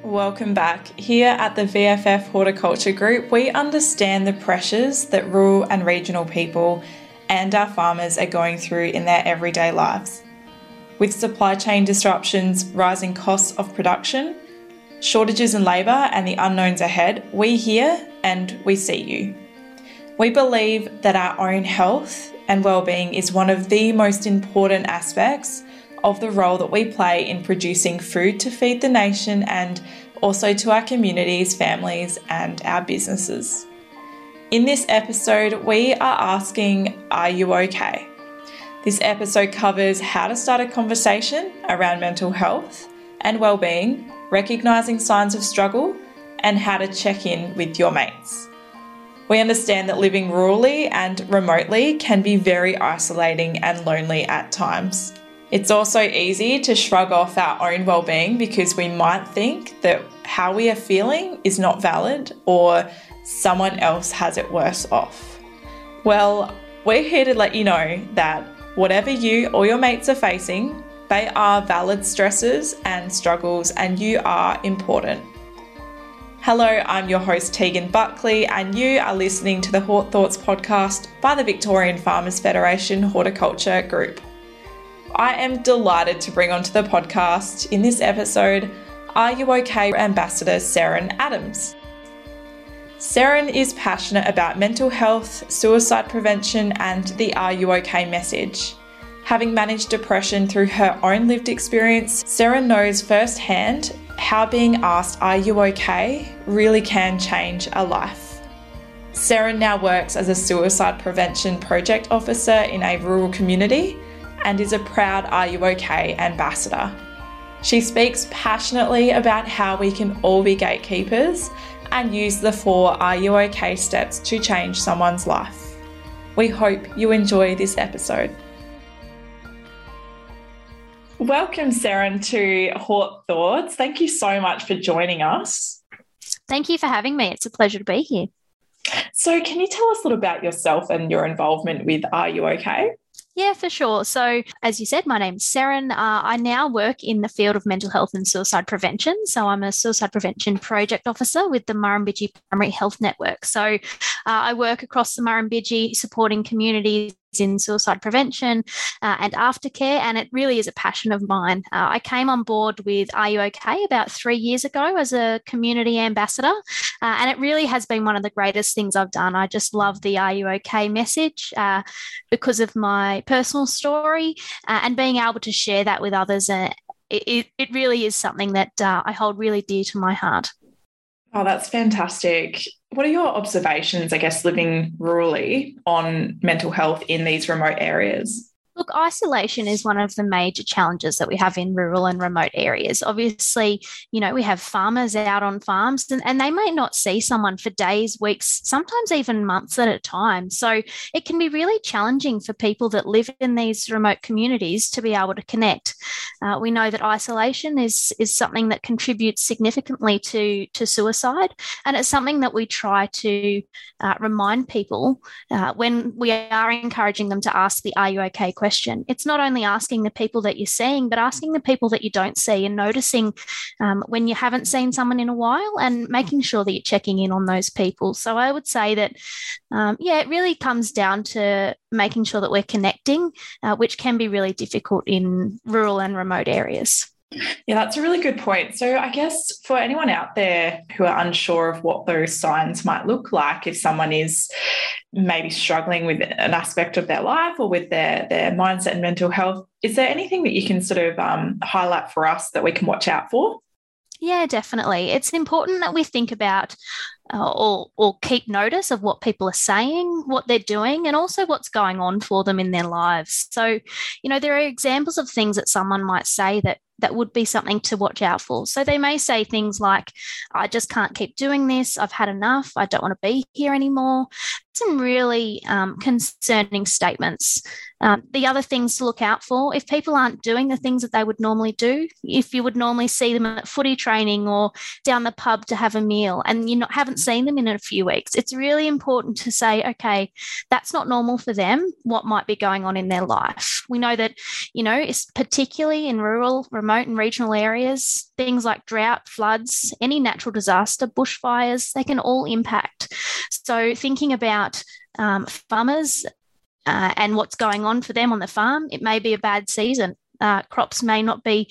Welcome back. Here at the VFF Horticulture Group, we understand the pressures that rural and regional people and our farmers are going through in their everyday lives. With supply chain disruptions, rising costs of production, shortages in labour and the unknowns ahead, we hear and we see you. We believe that our own health and well-being is one of the most important aspects of the role that we play in producing food to feed the nation and also to our communities, families and our businesses. In this episode, we are asking, are you okay? This episode covers how to start a conversation around mental health and well-being, recognising signs of struggle, and how to check in with your mates. We understand that living rurally and remotely can be very isolating and lonely at times. It's also easy to shrug off our own well-being because we might think that how we are feeling is not valid or someone else has it worse off. Well, we're here to let you know that whatever you or your mates are facing, they are valid stresses and struggles and you are important. Hello, I'm your host Tegan Buckley and you are listening to the Hort Thoughts podcast by the Victorian Farmers Federation Horticulture Group. I am delighted to bring onto the podcast in this episode, Are You OK? Ambassador Seren Adams. Seren is passionate about mental health, suicide prevention and the Are You OK? Message. Having managed depression through her own lived experience, Seren knows firsthand how being asked, are you okay, really can change a life. Seren now works as a suicide prevention project officer in a rural community and is a proud Are You OK? Ambassador. She speaks passionately about how we can all be gatekeepers and use the 4 Are You OK? Steps to change someone's life. We hope you enjoy this episode. Welcome, Seren, to Hort Thoughts. Thank you so much for joining us. Thank you for having me. It's a pleasure to be here. So can you tell us a little about yourself and your involvement with Are You OK? Yeah, for sure. So, as you said, my name's Seren. I now work in the field of mental health and suicide prevention. So, I'm a suicide prevention project officer with the Murrumbidgee Primary Health Network. So, I work across the Murrumbidgee supporting communities in suicide prevention and aftercare, and it really is a passion of mine. I came on board with Are You OK? About 3 years ago as a community ambassador, and it really has been one of the greatest things I've done. I just love the Are You OK? Message because of my personal story and being able to share that with others. It really is something that I hold really dear to my heart. Oh, that's fantastic. What are your observations, I guess, living rurally on mental health in these remote areas? Look, isolation is one of the major challenges that we have in rural and remote areas. Obviously, we have farmers out on farms and they may not see someone for days, weeks, sometimes even months at a time. So it can be really challenging for people that live in these remote communities to be able to connect. We know that isolation is something that contributes significantly to suicide, and it's something that we try to remind people when we are encouraging them to ask the Are You OK? Question. It's not only asking the people that you're seeing, but asking the people that you don't see and noticing when you haven't seen someone in a while and making sure that you're checking in on those people. So I would say that, it really comes down to making sure that we're connecting, which can be really difficult in rural and remote areas. Yeah, that's a really good point. So I guess for anyone out there who are unsure of what those signs might look like, if someone is maybe struggling with an aspect of their life or with their mindset and mental health, is there anything that you can sort of highlight for us that we can watch out for? Yeah, definitely. It's important that we think about or keep notice of what people are saying, what they're doing, and also what's going on for them in their lives. So, there are examples of things that someone might say that would be something to watch out for. So they may say things like, I just can't keep doing this. I've had enough. I don't want to be here anymore. Some really concerning statements. The other things to look out for, if people aren't doing the things that they would normally do, if you would normally see them at footy training or down the pub to have a meal and you haven't seen them in a few weeks, it's really important to say, okay, that's not normal for them. What might be going on in their life? We know that, particularly in rural, remote and regional areas, things like drought, floods, any natural disaster, bushfires, they can all impact. So thinking about farmers and what's going on for them on the farm, it may be a bad season. Crops may not be,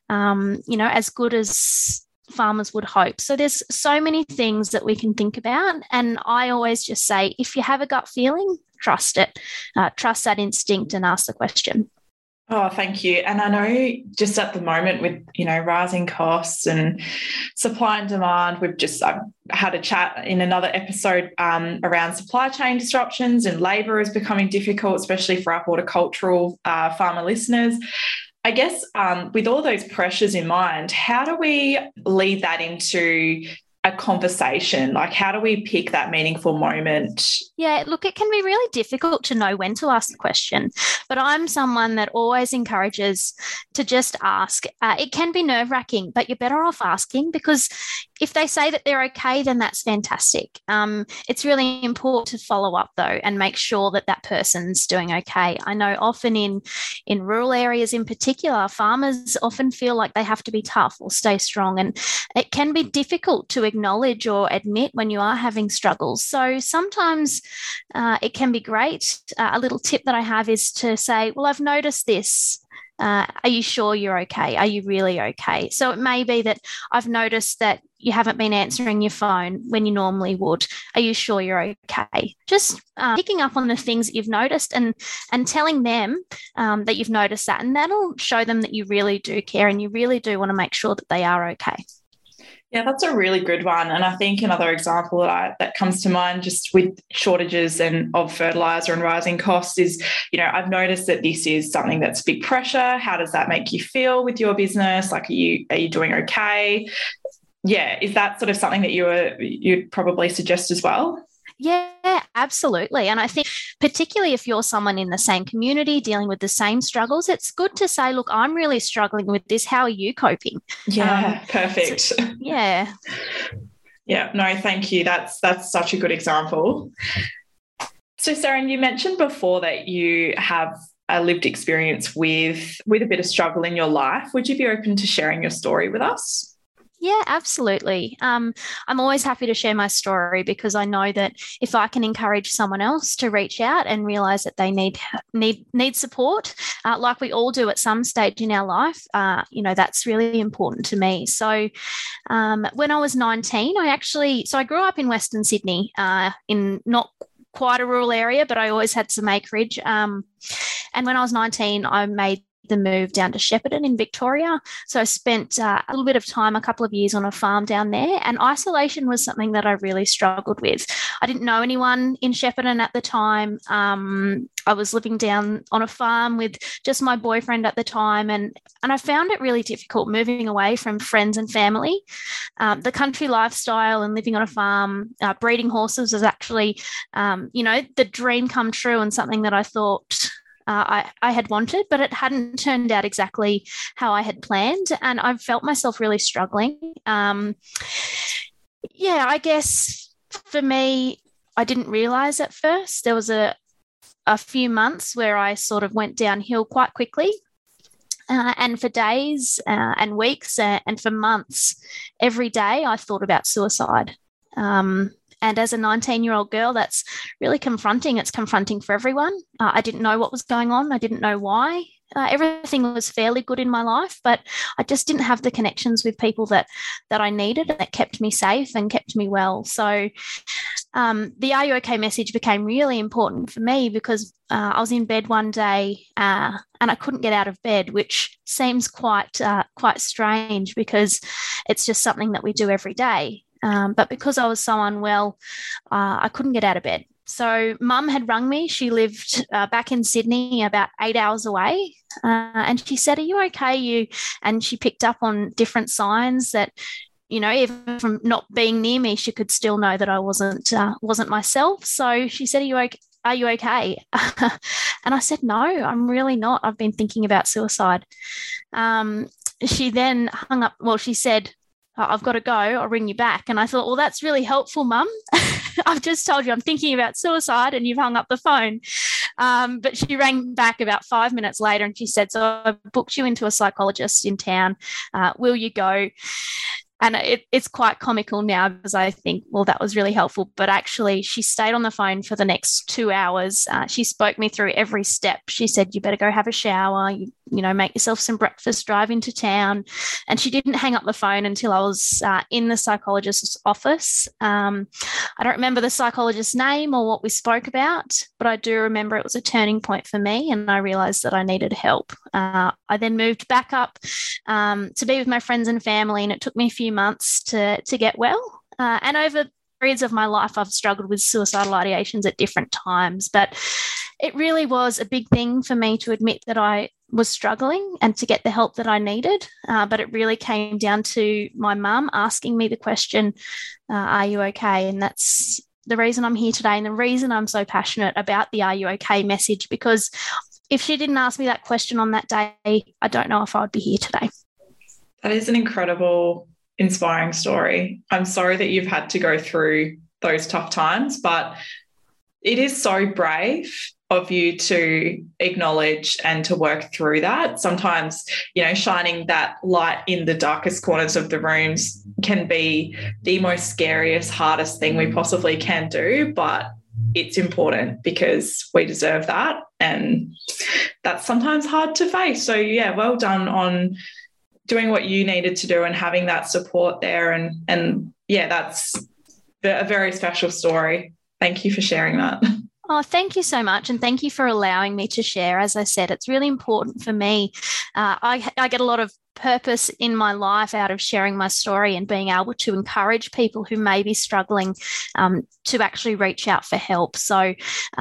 as good as farmers would hope. So there's so many things that we can think about. And I always just say, if you have a gut feeling, trust it. Trust that instinct and ask the question. Oh, thank you. And I know just at the moment with, rising costs and supply and demand, we've just had a chat in another episode around supply chain disruptions, and labour is becoming difficult, especially for our horticultural farmer listeners. I guess with all those pressures in mind, how do we lead that into a conversation? Like, how do we pick that meaningful moment? Yeah, look, it can be really difficult to know when to ask the question, but I'm someone that always encourages to just ask. It can be nerve-wracking, but you're better off asking, because if they say that they're okay, then that's fantastic. It's really important to follow up, though, and make sure that that person's doing okay. I know often in rural areas in particular, farmers often feel like they have to be tough or stay strong, and it can be difficult to acknowledge or admit when you are having struggles. So sometimes it can be great. A little tip that I have is to say, well, I've noticed this. Are you sure you're okay? Are you really okay? So it may be that I've noticed that you haven't been answering your phone when you normally would. Are you sure you're okay? Just picking up on the things that you've noticed and telling them that you've noticed that, and that'll show them that you really do care and you really do want to make sure that they are okay. Yeah, that's a really good one. And I think another example that comes to mind just with shortages of fertiliser and rising costs is, I've noticed that this is something that's big pressure. How does that make you feel with your business? Like, are you doing okay? Yeah, is that sort of something that you'd probably suggest as well? Yeah, absolutely. And I think particularly if you're someone in the same community dealing with the same struggles, it's good to say, look, I'm really struggling with this. How are you coping? Yeah, perfect. So, yeah. Yeah, no, thank you. That's such a good example. So, Saren, you mentioned before that you have a lived experience with a bit of struggle in your life. Would you be open to sharing your story with us? Yeah, absolutely. I'm always happy to share my story, because I know that if I can encourage someone else to reach out and realise that they need support, like we all do at some stage in our life, that's really important to me. So when I was 19, I grew up in Western Sydney, in not quite a rural area, but I always had some acreage. And when I was 19, I made the move down to Shepparton in Victoria. So I spent a little bit of time, a couple of years on a farm down there, and isolation was something that I really struggled with. I didn't know anyone in Shepparton at the time. I was living down on a farm with just my boyfriend at the time, and I found it really difficult moving away from friends and family. The country lifestyle and living on a farm, breeding horses was actually, the dream come true, and something that I thought I had wanted, but it hadn't turned out exactly how I had planned. And I felt myself really struggling. I guess for me, I didn't realize at first. There was a few months where I sort of went downhill quite quickly. And for days and weeks and for months, every day I thought about suicide. And as a 19-year-old girl, that's really confronting. It's confronting for everyone. I didn't know what was going on. I didn't know why. Everything was fairly good in my life, but I just didn't have the connections with people that I needed, and that kept me safe and kept me well. So the Are You OK message became really important for me, because I was in bed one day and I couldn't get out of bed, which seems quite strange, because it's just something that we do every day. But because I was so unwell, I couldn't get out of bed. So Mum had rung me. She lived back in Sydney, about 8 hours away. And she said, "Are you okay? And she picked up on different signs that, even from not being near me, she could still know that I wasn't myself. So she said, Are you okay? And I said, "No, I'm really not. I've been thinking about suicide." She then hung up. Well, she said, "I've got to go. I'll ring you back." And I thought, well, that's really helpful, Mum. I've just told you I'm thinking about suicide and you've hung up the phone. But she rang back about 5 minutes later and she said, so I booked you into a psychologist in town. Will you go? And it's quite comical now because I think, well, that was really helpful. But actually, she stayed on the phone for the next 2 hours. She spoke me through every step. She said, you better go have a shower, you know, make yourself some breakfast, drive into town. And she didn't hang up the phone until I was in the psychologist's office. I don't remember the psychologist's name or what we spoke about, but I do remember it was a turning point for me and I realised that I needed help. I then moved back up to be with my friends and family, and it took me a few months to get well. And over periods of my life, I've struggled with suicidal ideations at different times, but it really was a big thing for me to admit that I was struggling and to get the help that I needed. But it really came down to my mum asking me the question, are you okay? And that's the reason I'm here today and the reason I'm so passionate about the Are You Okay message, because if she didn't ask me that question on that day, I don't know if I would be here today. That is an incredible, inspiring story. I'm sorry that you've had to go through those tough times, but it is so brave of you to acknowledge and to work through that. Sometimes, you know, shining that light in the darkest corners of the rooms can be the most scariest, hardest thing we possibly can do, but it's important because we deserve that. And that's sometimes hard to face. So, yeah, well done on doing what you needed to do and having that support there. And yeah, that's a very special story. Thank you for sharing that. Oh, thank you so much. And thank you for allowing me to share. As I said, it's really important for me. I get a lot of purpose in my life out of sharing my story and being able to encourage people who may be struggling to actually reach out for help. So,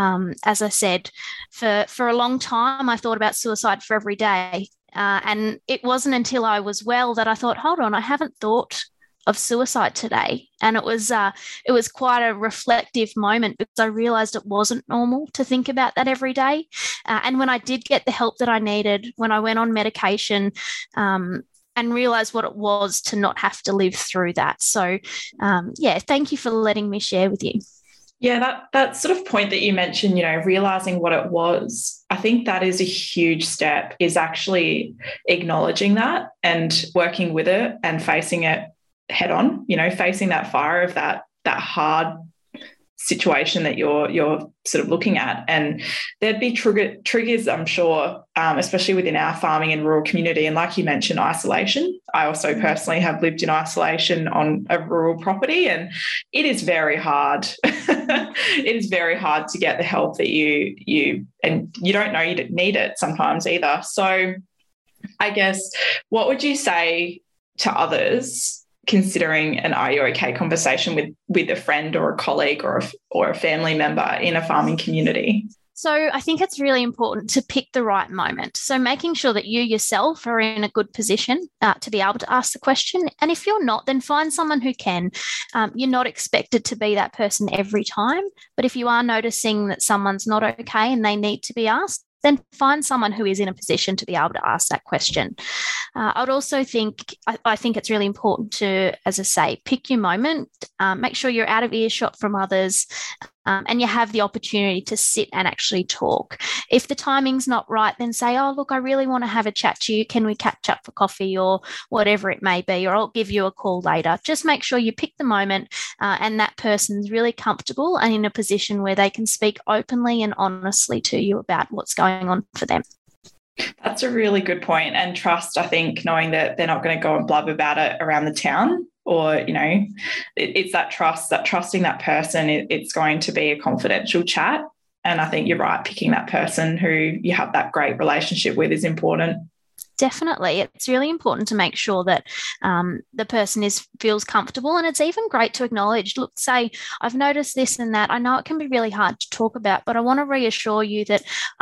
as I said, for a long time, I thought about suicide for every day. And it wasn't until I was well that I thought, hold on, I haven't thought of suicide today. And it was quite a reflective moment because I realized it wasn't normal to think about that every day. And when I did get the help that I needed, when I went on medication, and realized what it was to not have to live through that. So, yeah, thank you for letting me share with you. Yeah, that sort of point that you mentioned, you know, realizing what it was, I think that is a huge step, is actually acknowledging that and working with it and facing it head on, you know, facing that fire of that hard situation that you're sort of looking at. And there'd be triggers, I'm sure, especially within our farming and rural community. And like you mentioned, isolation. I also personally have lived in isolation on a rural property, and it is very hard. It is very hard to get the help that you and you don't know you need it sometimes either. So I guess, what would you say to others considering an Are You Okay conversation with a friend or a colleague or a family member in a farming community? So I think it's really important to pick the right moment. So making sure that you yourself are in a good position to be able to ask the question. And if you're not, then find someone who can. You're not expected to be that person every time. But if you are noticing that someone's not okay and they need to be asked, then find someone who is in a position to be able to ask that question. I'd also think, I think it's really important to, as I say, pick your moment, make sure you're out of earshot from others, and you have the opportunity to sit and actually talk. If the timing's not right, then say, oh, look, I really want to have a chat to you. Can we catch up for coffee or whatever it may be, or I'll give you a call later. Just make sure you pick the moment and that person's really comfortable and in a position where they can speak openly and honestly to you about what's going on for them. That's a really good point. And trust, I think, knowing that they're not going to go and blub about it around the town, or, you know, it's that trust, that trusting that person, it's going to be a confidential chat. And I think you're right, picking that person who you have that great relationship with is important. Definitely. It's really important to make sure that the person feels comfortable. And it's even great to acknowledge, look, say, I've noticed this and that. I know it can be really hard to talk about, but I want to reassure you that,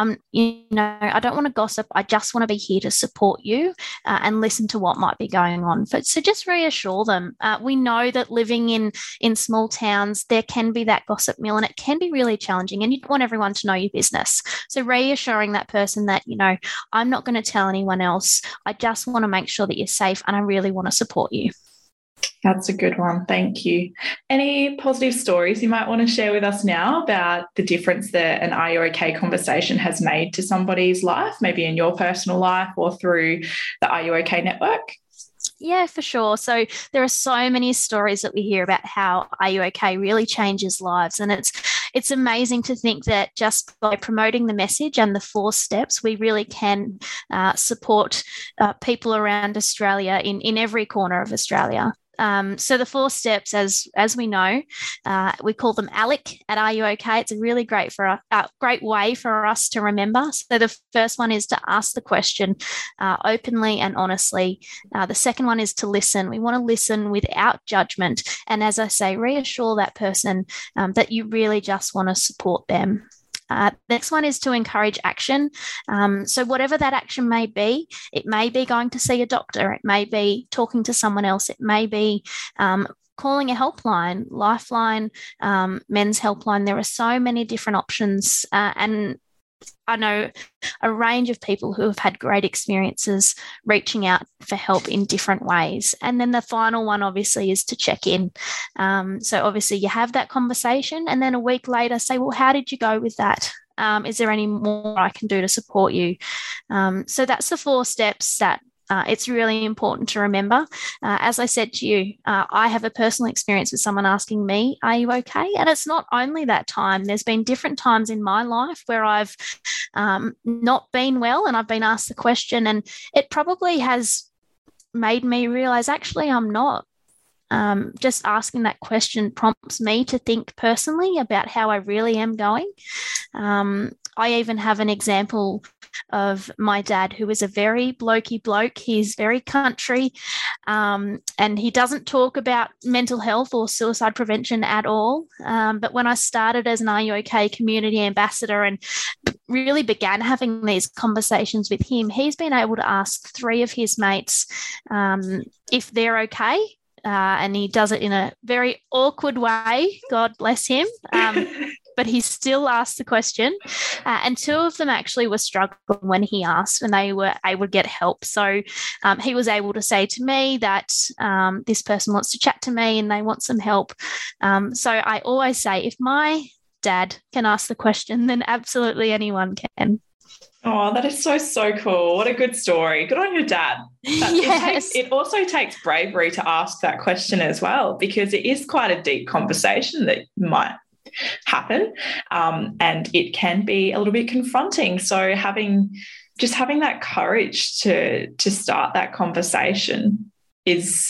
I don't want to gossip. I just want to be here to support you and listen to what might be going on. So just reassure them. We know that living in small towns, there can be that gossip mill and it can be really challenging, and you want everyone to know your business. So reassuring that person that, I'm not going to tell anyone else. I just want to make sure that you're safe and I really want to support you. That's a good one. Thank you. Any positive stories you might want to share with us now about the difference that an Are You OK conversation has made to somebody's life, maybe in your personal life or through the Are You OK network? Yeah, for sure. So there are so many stories that we hear about how Are You OK really changes lives. And it's amazing to think that just by promoting the message and the 4 steps, we really can support people around Australia in every corner of Australia. So the 4 steps, as we know, we call them ALEC at Are You OK? It's a really great way for us to remember. So the first one is to ask the question openly and honestly. The second one is to listen. We want to listen without judgment. And as I say, reassure that person that you really just want to support them. Next one is to encourage action. So whatever that action may be, it may be going to see a doctor, it may be talking to someone else, it may be calling a helpline, Lifeline, Men's Helpline. There are so many different options, and I know a range of people who have had great experiences reaching out for help in different ways. And then the final one, obviously, is to check in. So obviously you have that conversation and then a week later say, well, how did you go with that? Is there any more I can do to support you? So that's the 4 steps that it's really important to remember. As I said to you, I have a personal experience with someone asking me, are you okay? And it's not only that time. There's been different times in my life where I've not been well and I've been asked the question, and it probably has made me realize, actually, I'm not. Just asking that question prompts me to think personally about how I really am going. I even have an example of my dad, who is a very blokey bloke. He's very country, and he doesn't talk about mental health or suicide prevention at all. But when I started as an Are You OK community ambassador and really began having these conversations with him, he's been able to ask 3 of his mates if they're okay. And he does it in a very awkward way, God bless him. But he still asked the question. And 2 of them actually were struggling when he asked, and they were able to get help. So he was able to say to me that this person wants to chat to me and they want some help. So I always say, if my dad can ask the question, then absolutely anyone can. Oh, that is so cool. What a good story. Good on your dad. Yes. It also takes bravery to ask that question as well, because it is quite a deep conversation that might happen, and it can be a little bit confronting. So having that courage to start that conversation is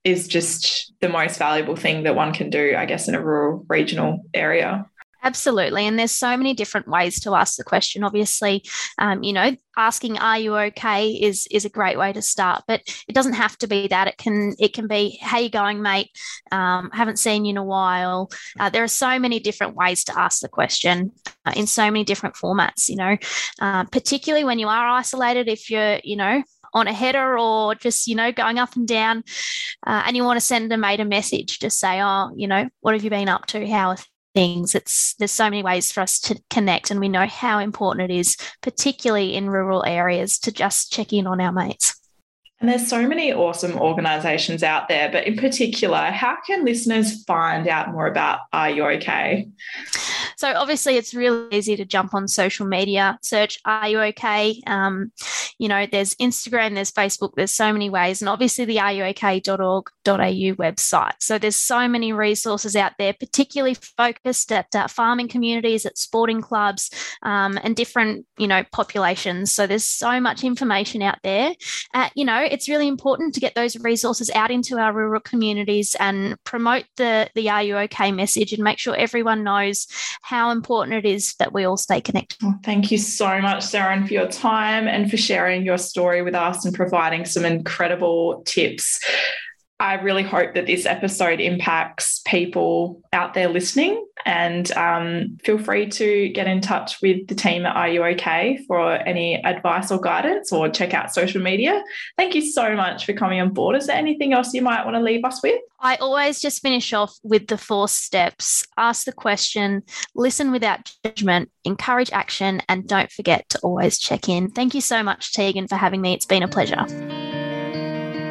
just the most valuable thing that one can do, I guess, in a rural regional area. Absolutely. And there's so many different ways to ask the question. Obviously, asking, are you okay, is a great way to start, but it doesn't have to be that. It can be, how you going, mate? Haven't seen you in a while. There are so many different ways to ask the question in so many different formats, particularly when you are isolated, if you're, on a header or just, going up and down, and you want to send a mate a message to say, what have you been up to? How are things? There's so many ways for us to connect, and we know how important it is, particularly in rural areas, to just check in on our mates. And there's so many awesome organisations out there, but in particular, how can listeners find out more about Are You OK? So obviously it's really easy to jump on social media, search Are You OK? There's Instagram, there's Facebook, there's so many ways, and obviously the areyouok.org.au website. So there's so many resources out there, particularly focused at farming communities, at sporting clubs, and different, populations. So there's so much information out there. It's really important to get those resources out into our rural communities and promote the Are You OK message, and make sure everyone knows how important it is that we all stay connected. Well, thank you so much, Seren, for your time and for sharing your story with us and providing some incredible tips. I really hope that this episode impacts people out there listening, and feel free to get in touch with the team at Are You OK for any advice or guidance, or check out social media. Thank you so much for coming on board. Is there anything else you might want to leave us with? I always just finish off with the 4 steps. Ask the question, listen without judgment, encourage action, and don't forget to always check in. Thank you so much, Tegan, for having me. It's been a pleasure.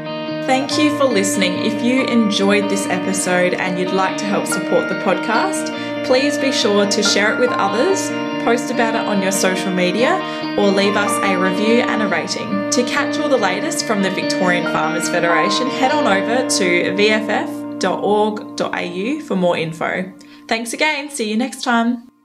Thank you for listening. If you enjoyed this episode and you'd like to help support the podcast, please be sure to share it with others, post about it on your social media, or leave us a review and a rating. To catch all the latest from the Victorian Farmers Federation, head on over to vff.org.au for more info. Thanks again. See you next time.